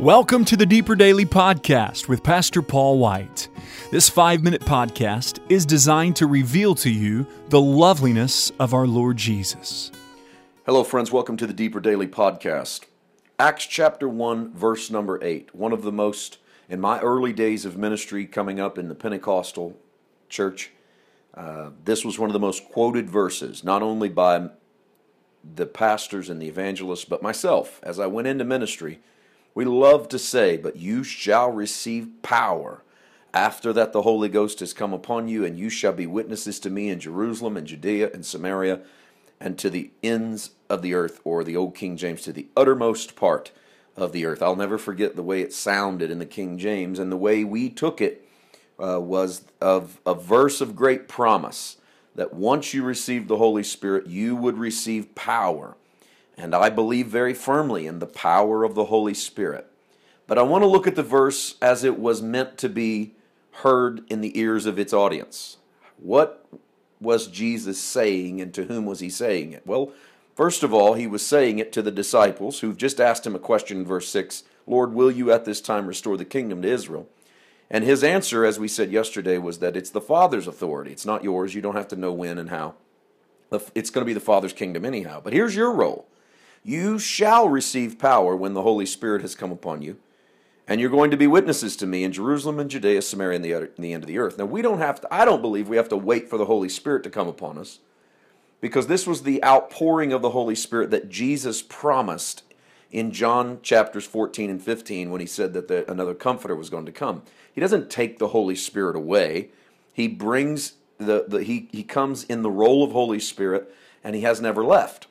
Welcome to the Deeper Daily Podcast with Pastor Paul White. This 5-minute podcast is designed to reveal to you the loveliness of our Lord Jesus. Hello friends, welcome to the Deeper Daily Podcast. Acts chapter 1, verse number 8. One of the most, in my early days of ministry coming up in the Pentecostal church, this was one of the most quoted verses, not only by the pastors and the evangelists, but myself. As I went into ministry, we love to say, but you shall receive power after that the Holy Ghost has come upon you, and you shall be witnesses to me in Jerusalem and Judea and Samaria and to the ends of the earth, or the old King James, to the uttermost part of the earth. I'll never forget the way it sounded in the King James, and the way we took it was of a verse of great promise, that once you received the Holy Spirit, you would receive power. And I believe very firmly in the power of the Holy Spirit. But I want to look at the verse as it was meant to be heard in the ears of its audience. What was Jesus saying, and to whom was he saying it? Well, first of all, he was saying it to the disciples who've just asked him a question in verse 6, Lord, will you at this time restore the kingdom to Israel? And his answer, as we said yesterday, was that it's the Father's authority. It's not yours. You don't have to know when and how. It's going to be the Father's kingdom anyhow. But here's your role. You shall receive power when the Holy Spirit has come upon you, and you're going to be witnesses to me in Jerusalem and Judea, Samaria, and the end of the earth. Now, I don't believe we have to wait for the Holy Spirit to come upon us, because this was the outpouring of the Holy Spirit that Jesus promised in John chapters 14 and 15 when he said that another Comforter was going to come. He doesn't take the Holy Spirit away. He brings he comes in the role of Holy Spirit, and he has never left.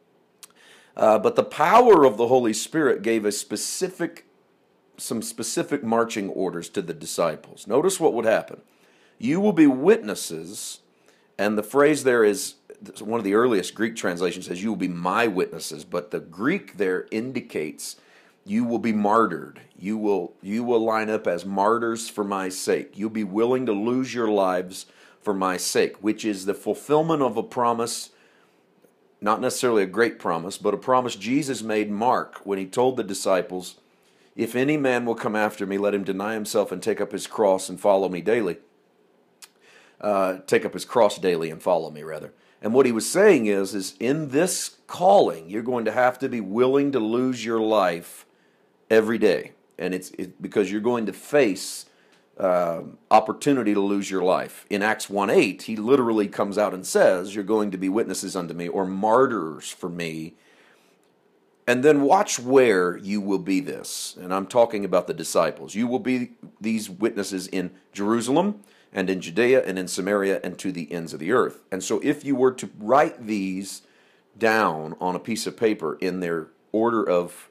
But the power of the Holy Spirit gave some specific marching orders to the disciples. Notice what would happen. You will be witnesses, and the phrase there is, one of the earliest Greek translations says, you will be my witnesses, but the Greek there indicates you will be martyred. You will line up as martyrs for my sake. You'll be willing to lose your lives for my sake, which is the fulfillment of a promise. Not necessarily a great promise, but a promise Jesus made Mark when he told the disciples, if any man will come after me, let him deny himself and take up his cross and follow me daily. Take up his cross daily and follow me, rather. And what he was saying is in this calling, you're going to have to be willing to lose your life every day. And it's because you're going to face opportunity to lose your life. In Acts 1:8, he literally comes out and says, you're going to be witnesses unto me, or martyrs for me. And then watch where you will be this. And I'm talking about the disciples. You will be these witnesses in Jerusalem and in Judea and in Samaria and to the ends of the earth. And so if you were to write these down on a piece of paper in their order of,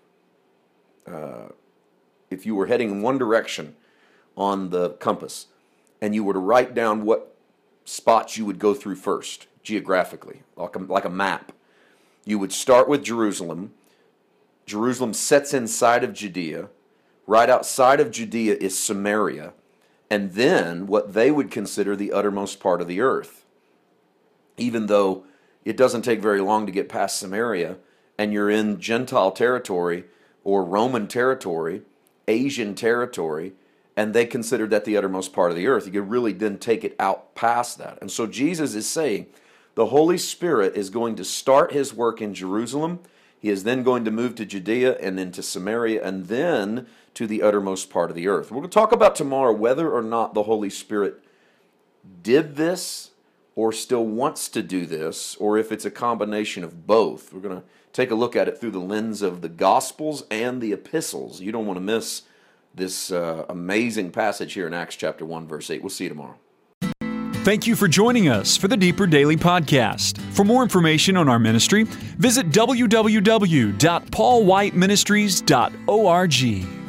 if you were heading in one direction on the compass, and you were to write down what spots you would go through first, geographically, like a map. You would start with Jerusalem. Jerusalem sets inside of Judea. Right outside of Judea is Samaria, and then what they would consider the uttermost part of the earth. Even though it doesn't take very long to get past Samaria, and you're in Gentile territory, or Roman territory, Asian territory, and they considered that the uttermost part of the earth. You could really then take it out past that. And so Jesus is saying the Holy Spirit is going to start his work in Jerusalem. He is then going to move to Judea and then to Samaria and then to the uttermost part of the earth. We're going to talk about tomorrow whether or not the Holy Spirit did this or still wants to do this, or if it's a combination of both. We're going to take a look at it through the lens of the Gospels and the epistles. You don't want to miss this amazing passage here in Acts chapter 1, verse 8. We'll see you tomorrow. Thank you for joining us for the Deeper Daily Podcast. For more information on our ministry, visit www.paulwhiteministries.org.